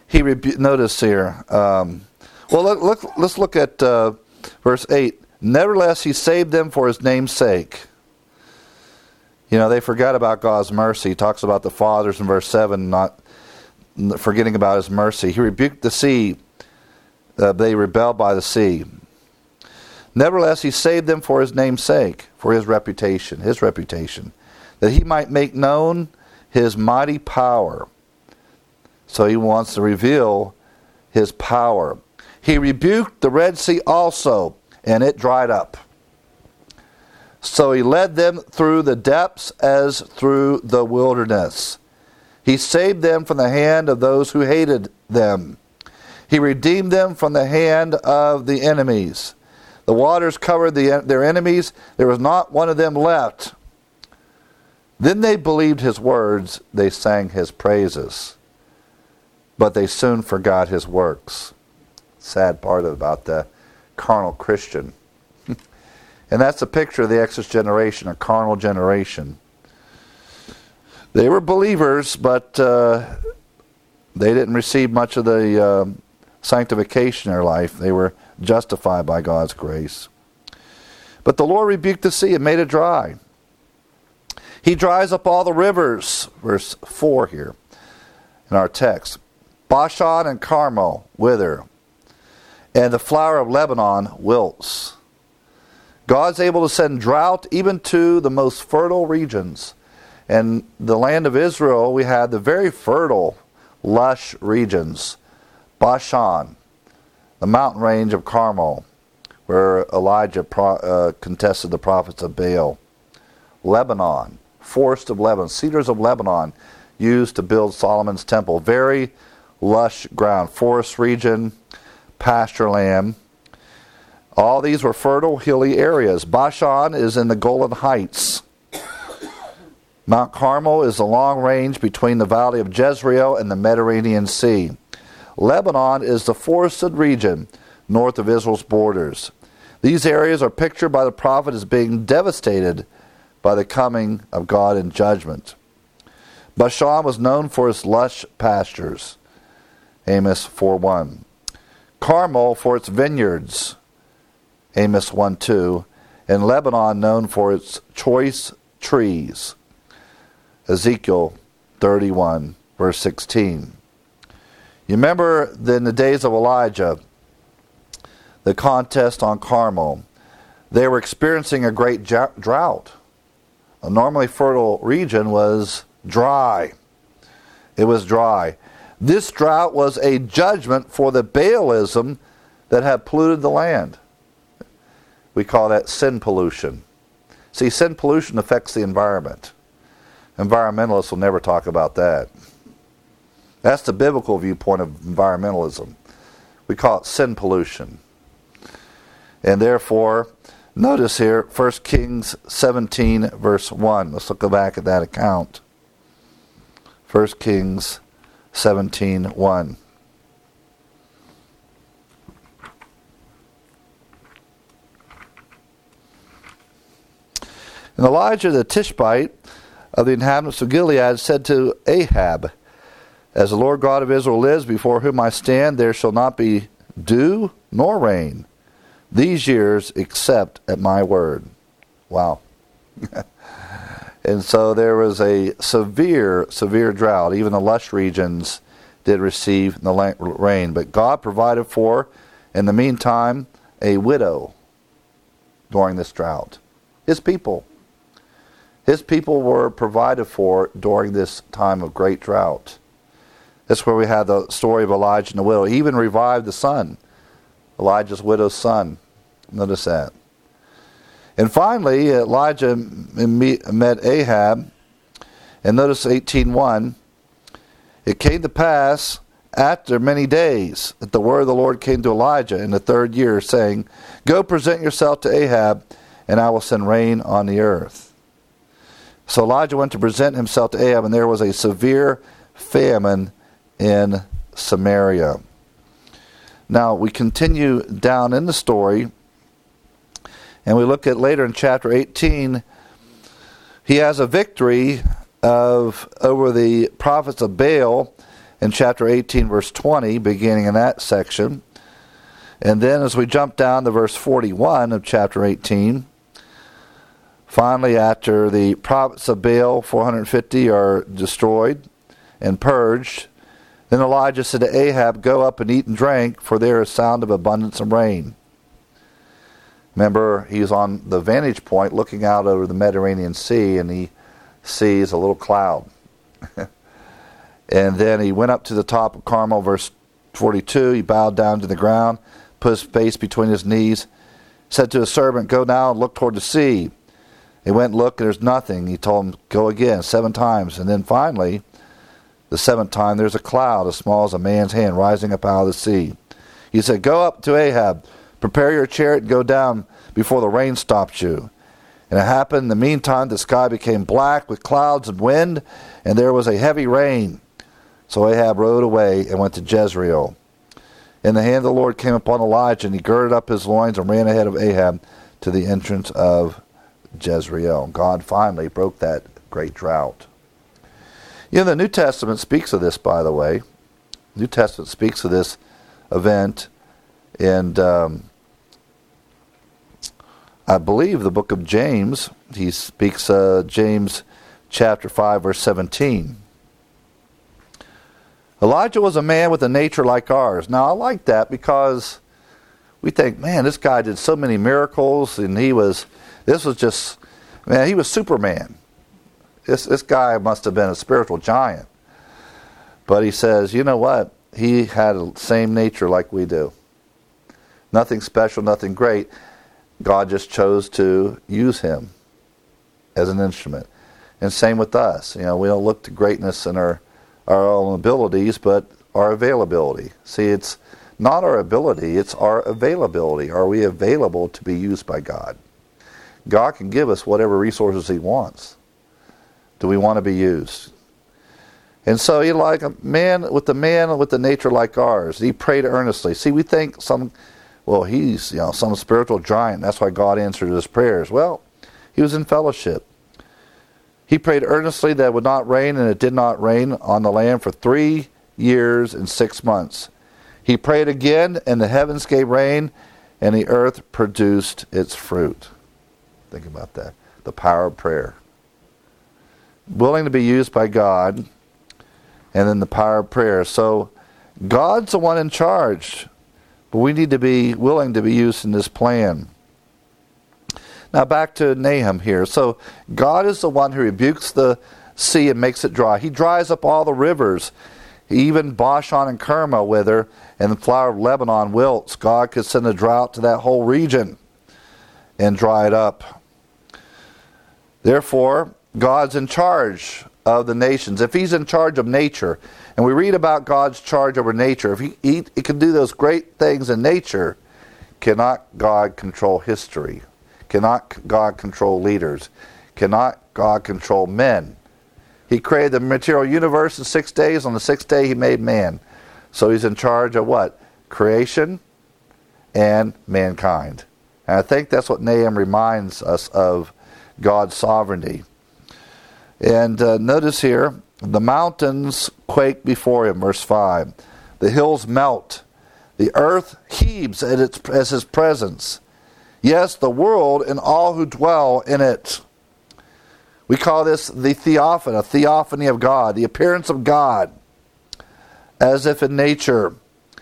he rebu- notice here. Um, well, look, look, let's look at uh, verse eight. Nevertheless, he saved them for his name's sake. You know, they forgot about God's mercy. He talks about the fathers in verse seven, not forgetting about his mercy. He rebuked the sea. Uh, they rebelled by the sea. Nevertheless, he saved them for his name's sake, for his reputation, his reputation, that he might make known his mighty power. So he wants to reveal his power. He rebuked the Red Sea also, and it dried up. So he led them through the depths as through the wilderness. He saved them from the hand of those who hated them. He redeemed them from the hand of the enemies. The waters covered the, their enemies. There was not one of them left. Then they believed his words. They sang his praises. But they soon forgot his works. Sad part about the carnal Christian. And that's a picture of the Exodus generation, a carnal generation. They were believers, but uh, they didn't receive much of the uh, sanctification in their life. They were justified by God's grace. But the Lord rebuked the sea and made it dry. He dries up all the rivers. Verse four here in our text. Bashan and Carmel wither, and the flower of Lebanon wilts. God's able to send drought even to the most fertile regions. And the land of Israel, we had the very fertile, lush regions. Bashan, the mountain range of Carmel, where Elijah pro, uh, contested the prophets of Baal. Lebanon, forest of Lebanon, cedars of Lebanon, used to build Solomon's temple. Very lush ground, forest region, pasture land. All these were fertile, hilly areas. Bashan is in the Golan Heights. Mount Carmel is the long range between the valley of Jezreel and the Mediterranean Sea. Lebanon is the forested region north of Israel's borders. These areas are pictured by the prophet as being devastated by the coming of God in judgment. Bashan was known for its lush pastures. Amos four one. Carmel for its vineyards. Amos one two. And Lebanon known for its choice trees. Ezekiel thirty-one, verse sixteen. You remember that in the days of Elijah, the contest on Carmel, they were experiencing a great drought. A normally fertile region was dry. It was dry. This drought was a judgment for the Baalism that had polluted the land. We call that sin pollution. See, sin pollution affects the environment. Environmentalists will never talk about that. That's the biblical viewpoint of environmentalism. We call it sin pollution. And therefore, notice here, First Kings seventeen, verse one. Let's look back at that account. First Kings seventeen, one. And Elijah the Tishbite of the inhabitants of Gilead said to Ahab, As the Lord God of Israel lives, before whom I stand, there shall not be dew nor rain these years except at my word. Wow. And so there was a severe, severe drought. Even the lush regions did receive the rain. But God provided for, in the meantime, a widow during this drought. His people. His people were provided for during this time of great drought. That's where we have the story of Elijah and the widow. He even revived the son, Elijah's widow's son. Notice that. And finally, Elijah met Ahab. And notice eighteen one. It came to pass after many days that the word of the Lord came to Elijah in the third year, saying, Go present yourself to Ahab, and I will send rain on the earth. So Elijah went to present himself to Ahab, and there was a severe famine in Samaria. Now, we continue down in the story, and we look at later in chapter eighteen, he has a victory of over the prophets of Baal, in chapter eighteen, verse twenty, beginning in that section. And then as we jump down to verse forty-one of chapter eighteen, finally after the prophets of Baal, four hundred fifty, are destroyed and purged, then Elijah said to Ahab, "Go up and eat and drink, for there is sound of abundance of rain." Remember, he's on the vantage point looking out over the Mediterranean Sea, and he sees a little cloud. And then he went up to the top of Carmel, verse forty-two. He bowed down to the ground, put his face between his knees, said to his servant, "Go now and look toward the sea." He went and looked, and there's nothing. He told him, "Go again," seven times. And then finally, the seventh time, there's a cloud as small as a man's hand rising up out of the sea. He said, "Go up to Ahab, prepare your chariot and go down before the rain stops you." And it happened in the meantime, the sky became black with clouds and wind, and there was a heavy rain. So Ahab rode away and went to Jezreel. And the hand of the Lord came upon Elijah, and he girded up his loins and ran ahead of Ahab to the entrance of Jezreel. God finally broke that great drought. You know, the New Testament speaks of this, by the way. The New Testament speaks of this event, and um, I believe the book of James, he speaks, uh, James chapter five, verse seventeen. Elijah was a man with a nature like ours. Now, I like that because we think, man, this guy did so many miracles, and he was, this was just, man, he was Superman. This, this guy must have been a spiritual giant. But he says, you know what? He had the same nature like we do. Nothing special, nothing great. God just chose to use him as an instrument. And same with us. You know, we don't look to greatness in our, our own abilities, but our availability. See, it's not our ability, it's our availability. Are we available to be used by God? God can give us whatever resources he wants. Do we want to be used? And so he like a man with the man with the nature like ours. He prayed earnestly. See, we think some, well, he's, you know, some spiritual giant. That's why God answered his prayers. Well, he was in fellowship. He prayed earnestly that it would not rain, and it did not rain on the land for three years and six months. He prayed again, and the heavens gave rain, and the earth produced its fruit. Think about that. The power of prayer. Willing to be used by God, and then the power of prayer. So God's the one in charge, but we need to be willing to be used in this plan. Now back to Nahum here. So God is the one who rebukes the sea and makes it dry. He dries up all the rivers. Even Bashan and Carmel wither, and the flower of Lebanon wilts. God could send a drought to that whole region and dry it up. Therefore, God's in charge of the nations. If he's in charge of nature, and we read about God's charge over nature, if he, he, he can do those great things in nature, cannot God control history? Cannot God control leaders? Cannot God control men? He created the material universe in six days. On the sixth day he made man. So he's in charge of what? Creation and mankind. And I think that's what Nahum reminds us of, God's sovereignty. And uh, notice here, the mountains quake before him, verse five. The hills melt. The earth heaves at its as his presence. Yes, the world and all who dwell in it. We call this the theophany, a theophany of God, the appearance of God, as if in nature.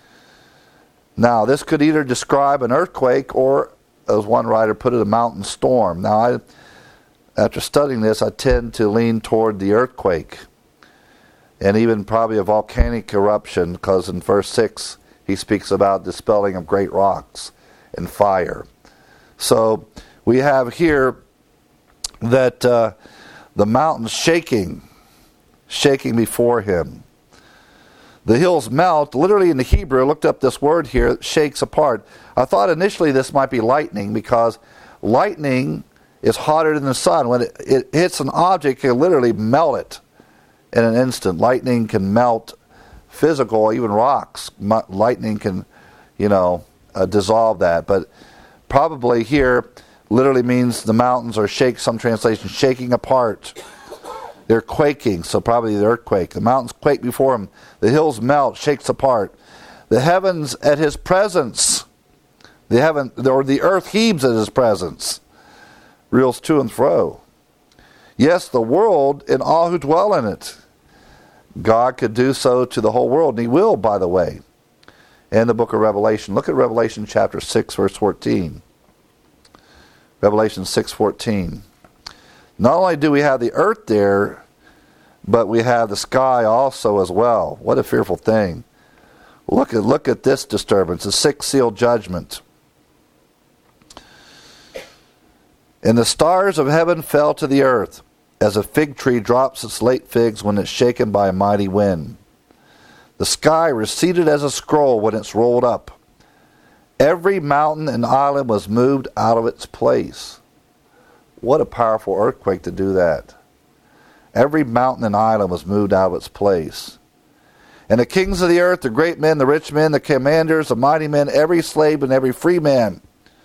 Now, this could either describe an earthquake or, as one writer put it, a mountain storm. Now, I, after studying this, I tend to lean toward the earthquake, and even probably a volcanic eruption, because in verse six, he speaks about dispelling of great rocks and fire. So, we have here that uh, the mountains shaking, shaking before him. The hills melt. Literally in the Hebrew, I looked up this word here, shakes apart. I thought initially this might be lightning, because lightning is hotter than the sun. When it, it hits an object, it can literally melt it in an instant. Lightning can melt physical, even rocks. Lightning can, you know, uh, dissolve that. But probably here, literally means the mountains are shake, some translations, shaking apart. They're quaking, so probably the earthquake. The mountains quake before him. The hills melt, shakes apart. The heavens at his presence. The heaven, or the earth heaves at his presence. Reels to and fro. Yes, the world and all who dwell in it. God could do so to the whole world, and he will, by the way. In the book of Revelation. Look at Revelation chapter six, verse fourteen. Revelation six fourteen. Not only do we have the earth there, but we have the sky also as well. What a fearful thing. Look at, look at this disturbance, the sixth seal judgment. And the stars of heaven fell to the earth, as a fig tree drops its late figs when it's shaken by a mighty wind. The sky receded as a scroll when it's rolled up. Every mountain and island was moved out of its place. What a powerful earthquake to do that. Every mountain and island was moved out of its place. And the kings of the earth, the great men, the rich men, the commanders, the mighty men, every slave and every free man,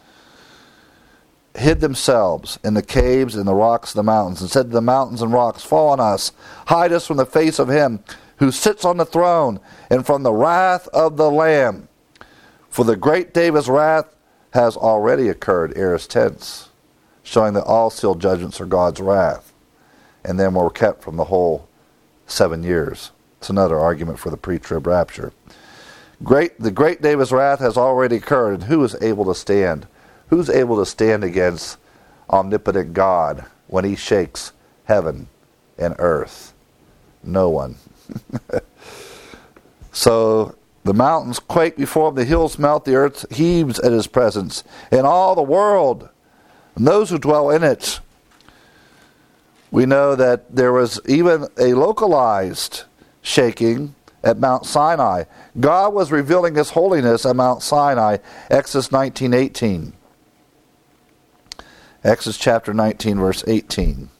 hid themselves in the caves and the rocks of the mountains, and said to the mountains and rocks, fall on us, hide us from the face of him who sits on the throne, and from the wrath of the Lamb. For the great day of his wrath has already occurred, aorist tense, showing that all sealed judgments are God's wrath, and then we're kept from the whole seven years. It's another argument for the pre-trib rapture. Great, the great day of his wrath has already occurred, and who is able to stand? Who's able to stand against omnipotent God when he shakes heaven and earth? No one. So the mountains quake before him, the hills melt, the earth heaves at his presence, and all the world, and those who dwell in it. We know that there was even a localized shaking at Mount Sinai. God was revealing his holiness at Mount Sinai, Exodus nineteen eighteen. Exodus chapter nineteen, verse eighteen.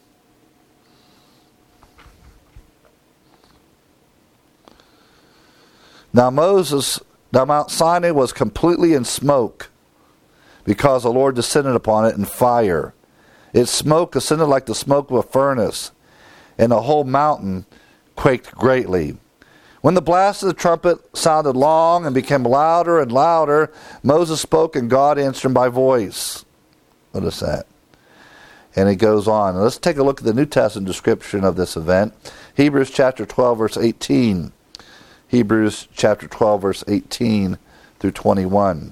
Now Moses, now Mount Sinai was completely in smoke, because the Lord descended upon it in fire. Its smoke ascended like the smoke of a furnace, and the whole mountain quaked greatly. When the blast of the trumpet sounded long and became louder and louder, Moses spoke and God answered him by voice. Notice that. And it goes on. Let's take a look at the New Testament description of this event. Hebrews chapter twelve, verse eighteen. Hebrews chapter twelve, verse eighteen through twenty-one.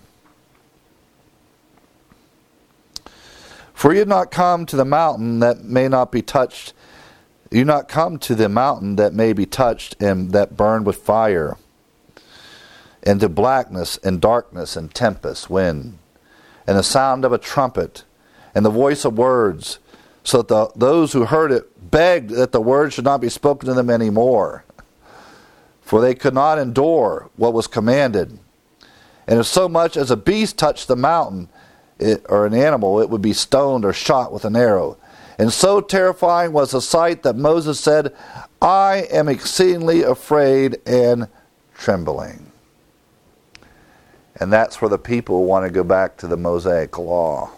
For you have not come to the mountain that may not be touched. You have not come to the mountain that may be touched and that burned with fire, and to blackness and darkness and tempest, wind, and the sound of a trumpet, and the voice of words, so that the, those who heard it begged that the word should not be spoken to them any more. For they could not endure what was commanded. And if so much as a beast touched the mountain, it, or an animal, it would be stoned or shot with an arrow. And so terrifying was the sight that Moses said, I am exceedingly afraid and trembling. And that's where the people want to go back to the Mosaic law.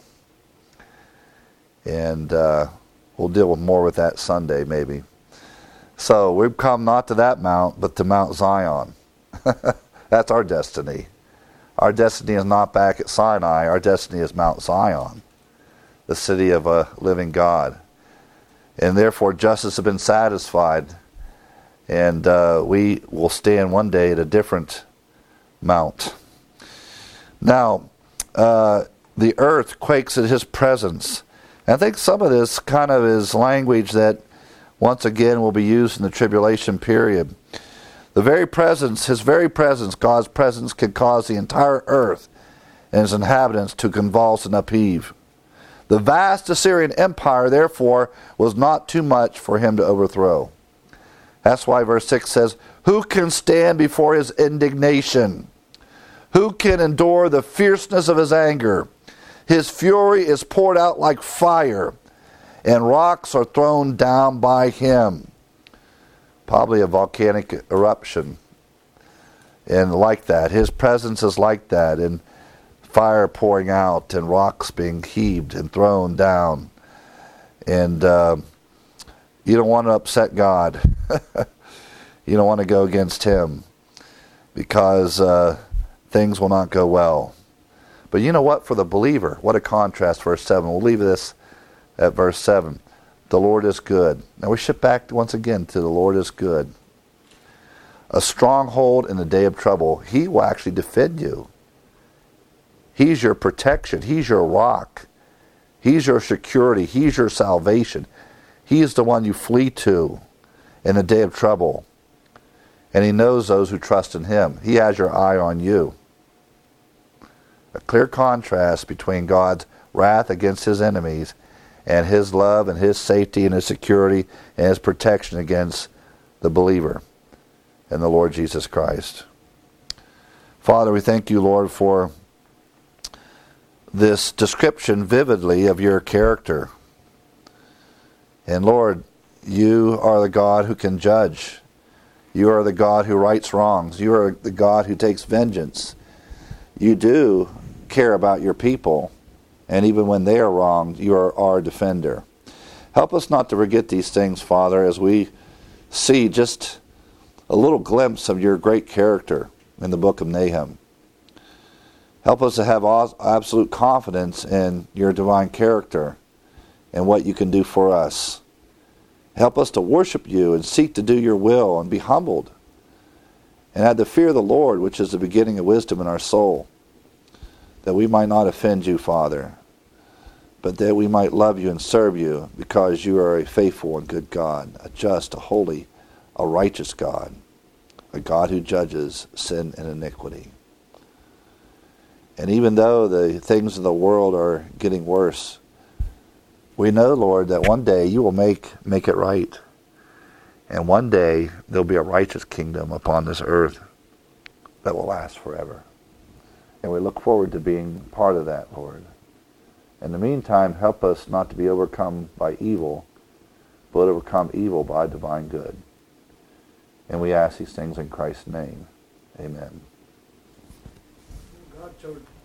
And uh, we'll deal with more with that Sunday, maybe. So we've come not to that mount, but to Mount Zion. That's our destiny. Our destiny is not back at Sinai. Our destiny is Mount Zion, the city of a living God. And therefore justice has been satisfied. And uh, we will stand one day at a different mount. Now, uh, the earth quakes at his presence. And I think some of this kind of is language that once again will be used in the tribulation period. The very presence, his very presence, God's presence, can cause the entire earth and its inhabitants to convulse and upheave. The vast Assyrian empire, therefore, was not too much for him to overthrow. That's why verse six says, who can stand before his indignation? Who can endure the fierceness of his anger? His fury is poured out like fire, and rocks are thrown down by him. Probably a volcanic eruption. And like that. His presence is like that. And fire pouring out and rocks being heaved and thrown down. And, uh, You don't want to upset God. You don't want to go against Him because uh, things will not go well. But you know what? For the believer, what a contrast, verse seven. We'll leave this at verse seven. The Lord is good. Now we shift back once again to the Lord is good. A stronghold in the day of trouble. He will actually defend you. He's your protection. He's your rock. He's your security. He's your salvation. He is the one you flee to in the day of trouble. And He knows those who trust in Him. He has your eye on you. A clear contrast between God's wrath against His enemies and His love and His safety and His security and His protection against the believer in the Lord Jesus Christ. Father, we thank You, Lord, for this description vividly of Your character. And Lord, You are the God who can judge. You are the God who rights wrongs. You are the God who takes vengeance. You do care about Your people, and even when they are wronged, You are our defender. Help us not to forget these things, Father, as we see just a little glimpse of Your great character in the book of Nahum. Help us to have absolute confidence in Your divine character and what You can do for us. Help us to worship You and seek to do Your will and be humbled and have the fear of the Lord, which is the beginning of wisdom in our soul, that we might not offend You, Father, but that we might love You and serve You because You are a faithful and good God, a just, a holy, a righteous God, a God who judges sin and iniquity. And even though the things of the world are getting worse, we know, Lord, that one day You will make make it right. And one day there'll be a righteous kingdom upon this earth that will last forever. And we look forward to being part of that, Lord. In the meantime, help us not to be overcome by evil, but overcome evil by divine good. And we ask these things in Christ's name. Amen. God showed